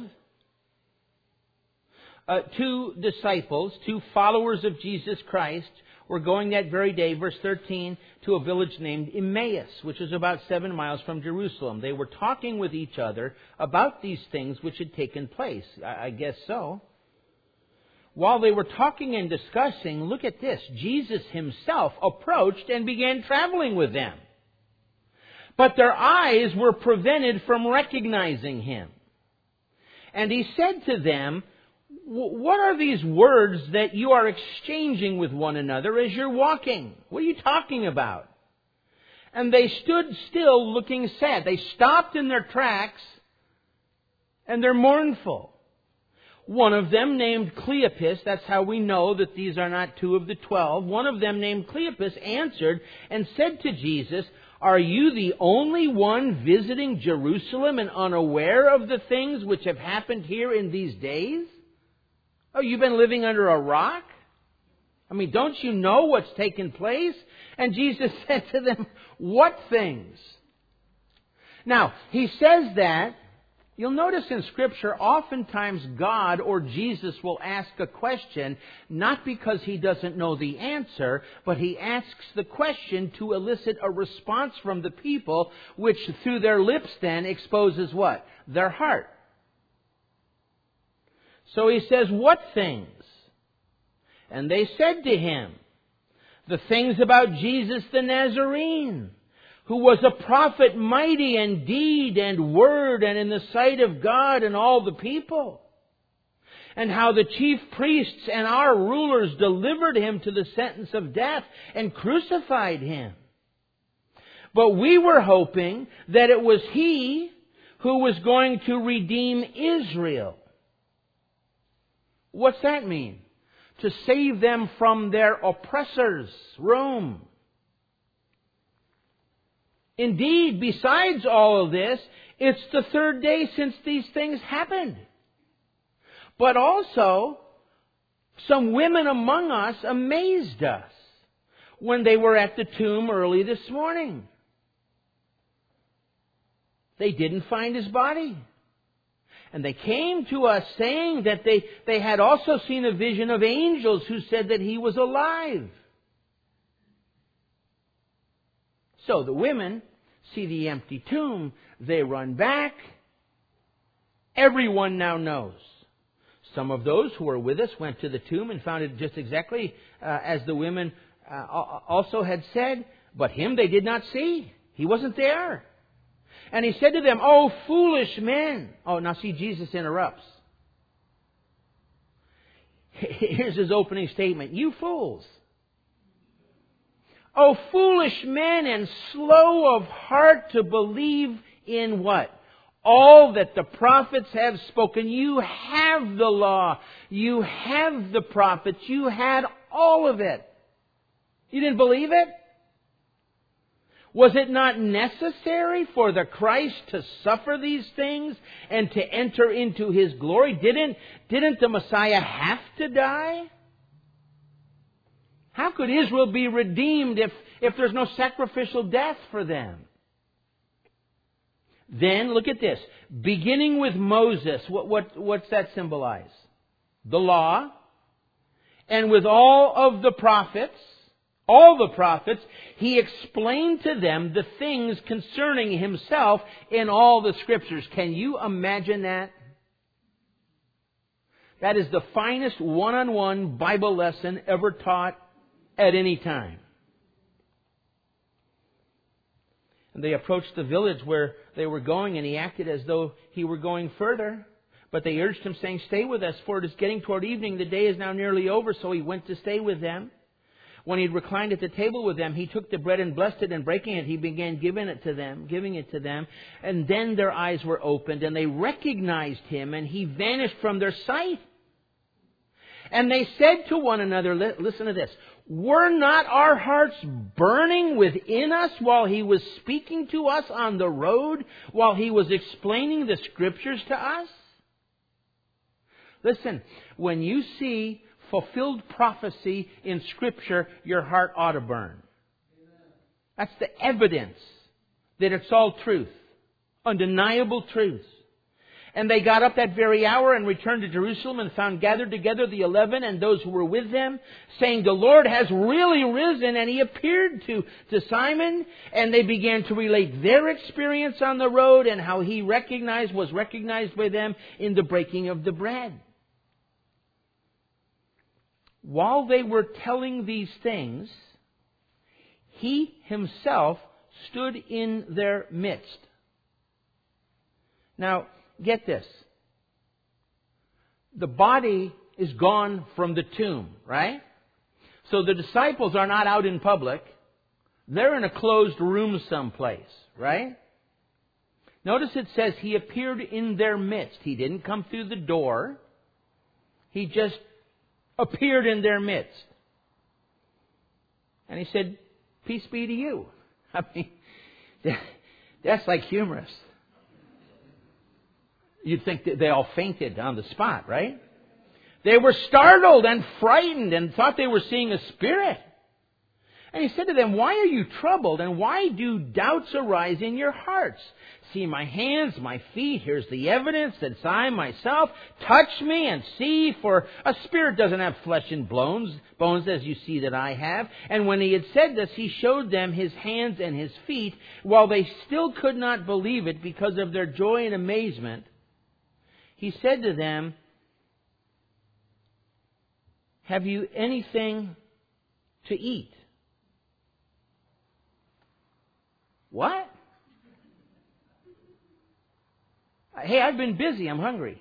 Two disciples, two followers of Jesus Christ, were going that very day, verse 13, to a village named Emmaus, which is about 7 miles from Jerusalem. They were talking with each other about these things which had taken place. I guess so. While they were talking and discussing, look at this. Jesus himself approached and began traveling with them. But their eyes were prevented from recognizing him. And he said to them, "What are these words that you are exchanging with one another as you're walking? What are you talking about?" And they stood still looking sad. They stopped in their tracks and they're mournful. One of them named Cleopas, that's how we know that these are not two of the 12. One of them named Cleopas answered and said to Jesus, "Are you the only one visiting Jerusalem and unaware of the things which have happened here in these days? Oh, you've been living under a rock? I mean, don't you know what's taken place?" And Jesus said to them, "What things?" Now, he says that. You'll notice in Scripture, oftentimes God or Jesus will ask a question, not because he doesn't know the answer, but he asks the question to elicit a response from the people, which through their lips then exposes what? Their heart. So he says, "What things?" And they said to him, "The things about Jesus the Nazarene, who was a prophet mighty in deed and word and in the sight of God and all the people. And how the chief priests and our rulers delivered him to the sentence of death and crucified him. But we were hoping that it was he who was going to redeem Israel." What's that mean? to save them from their oppressors, Rome. Indeed, besides all of this, it's the third day since these things happened. But also, some women among us amazed us when they were at the tomb early this morning. They didn't find his body. And they came to us saying that they had also seen a vision of angels who said that he was alive. So the women see the empty tomb. They run back. Everyone now knows. Some of those who were with us went to the tomb and found it just exactly as the women also had said. But him they did not see. He wasn't there. And he said to them, "Oh, foolish men." Oh, now see, Jesus interrupts. Here's his opening statement. "You fools. Oh, foolish men and slow of heart to believe in" what? "All that the prophets have spoken." You have the law. You have the prophets. You had all of it. You didn't believe it? Was it not necessary for the Christ to suffer these things and to enter into His glory? Didn't the Messiah have to die? How could Israel be redeemed if there's no sacrificial death for them? Then, look at this. Beginning with Moses, what's that symbolize? The law. And with all the prophets, He explained to them the things concerning Himself in all the Scriptures. Can you imagine that? That is the finest one-on-one Bible lesson ever taught at any time. And they approached the village where they were going, and He acted as though He were going further. But they urged Him, saying, "Stay with us, for it is getting toward evening. The day is now nearly over." So He went to stay with them. When He had reclined at the table with them, He took the bread and blessed it, and breaking it, He began giving it to them. And then their eyes were opened, and they recognized Him, and He vanished from their sight. And they said to one another, listen to this, "Were not our hearts burning within us while He was speaking to us on the road, while He was explaining the Scriptures to us?" Listen, when you see fulfilled prophecy in Scripture, your heart ought to burn. That's the evidence that it's all truth. Undeniable truth. And they got up that very hour and returned to Jerusalem and found gathered together the 11 and those who were with them, saying, "The Lord has really risen," and He appeared to Simon. And they began to relate their experience on the road and how He was recognized by them in the breaking of the bread. While they were telling these things, He Himself stood in their midst. Now, get this. The body is gone from the tomb, right? So the disciples are not out in public. They're in a closed room someplace, right? Notice it says He appeared in their midst. He didn't come through the door. He just appeared in their midst. And He said, "Peace be to you." I mean, that's like humorous. You'd think that they all fainted on the spot, right? They were startled and frightened and thought they were seeing a spirit. And He said to them, "Why are you troubled, and why do doubts arise in your hearts? See my hands, my feet, here's the evidence that it's I myself. Touch me and see, for a spirit doesn't have flesh and bones as you see that I have." And when He had said this, He showed them His hands and His feet, while they still could not believe it because of their joy and amazement. He said to them, "Have you anything to eat?" What? "Hey, I've been busy. I'm hungry."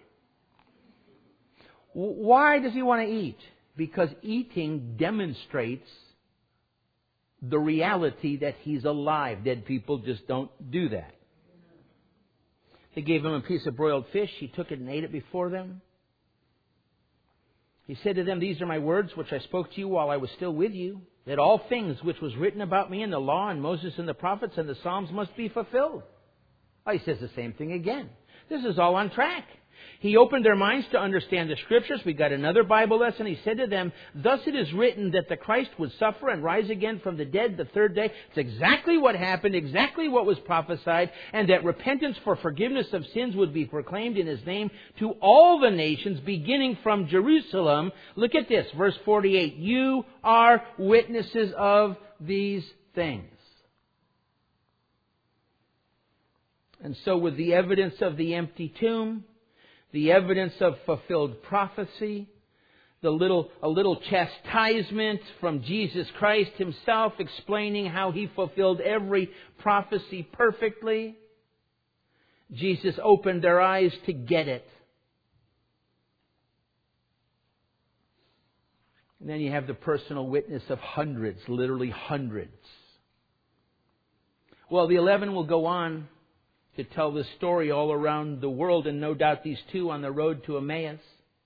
Why does He want to eat? Because eating demonstrates the reality that He's alive. Dead people just don't do that. They gave Him a piece of broiled fish. He took it and ate it before them. He said to them, "These are my words which I spoke to you while I was still with you, that all things which was written about me in the law and Moses and the prophets and the Psalms must be fulfilled." He says the same thing again. This is all on track. He opened their minds to understand the Scriptures. We got another Bible lesson. He said to them, "Thus it is written that the Christ would suffer and rise again from the dead the third day." It's exactly what happened, exactly what was prophesied, and that repentance for forgiveness of sins would be proclaimed in His name to all the nations, beginning from Jerusalem. Look at this, verse 48. "You are witnesses of these things." And so with the evidence of the empty tomb, the evidence of fulfilled prophecy, a little chastisement from Jesus Christ Himself explaining how He fulfilled every prophecy perfectly, Jesus opened their eyes to get it. And then you have the personal witness of hundreds, literally hundreds. Well, the 11 will go on to tell this story all around the world, and no doubt these two on the road to Emmaus.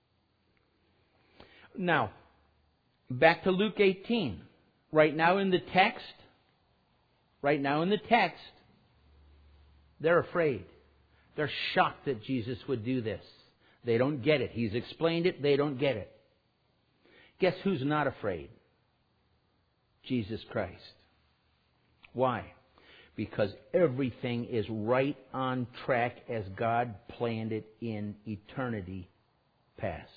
Now, back to Luke 18. Right now in the text, they're afraid. They're shocked that Jesus would do this. They don't get it. He's explained it. They don't get it. Guess who's not afraid? Jesus Christ. Why? Because everything is right on track as God planned it in eternity past.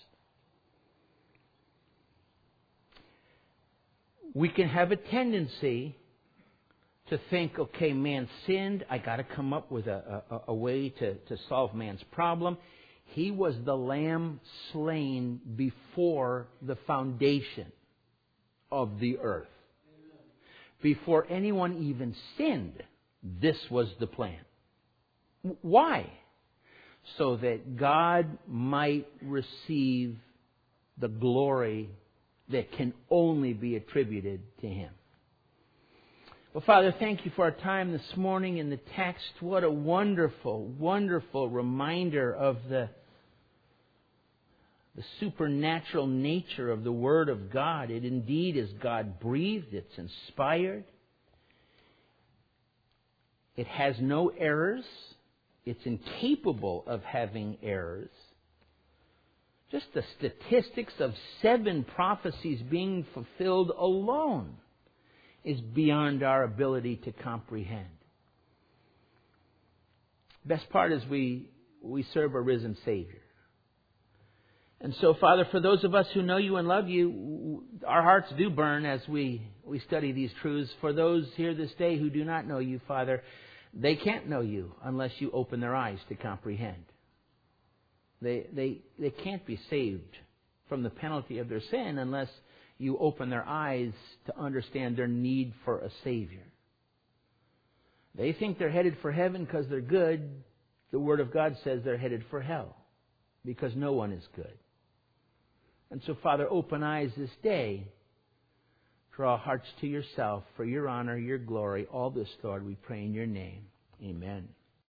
We can have a tendency to think, okay, man sinned. I got to come up with a way to solve man's problem. He was the lamb slain before the foundation of the earth. Before anyone even sinned, this was the plan. Why? So that God might receive the glory that can only be attributed to Him. Well, Father, thank You for our time this morning in the text. What a wonderful, wonderful reminder of the supernatural nature of the Word of God. It indeed is God-breathed. It's inspired. It has no errors. It's incapable of having errors. Just the statistics of 7 prophecies being fulfilled alone is beyond our ability to comprehend. Best part is we serve a risen Savior. And so, Father, for those of us who know You and love You, our hearts do burn as we study these truths. For those here this day who do not know You, Father, they can't know You unless You open their eyes to comprehend. They can't be saved from the penalty of their sin unless You open their eyes to understand their need for a Savior. They think they're headed for heaven because they're good. The Word of God says they're headed for hell because no one is good. And so, Father, open eyes this day. Draw hearts to Yourself for Your honor, Your glory. All this, Lord, we pray in Your name. Amen.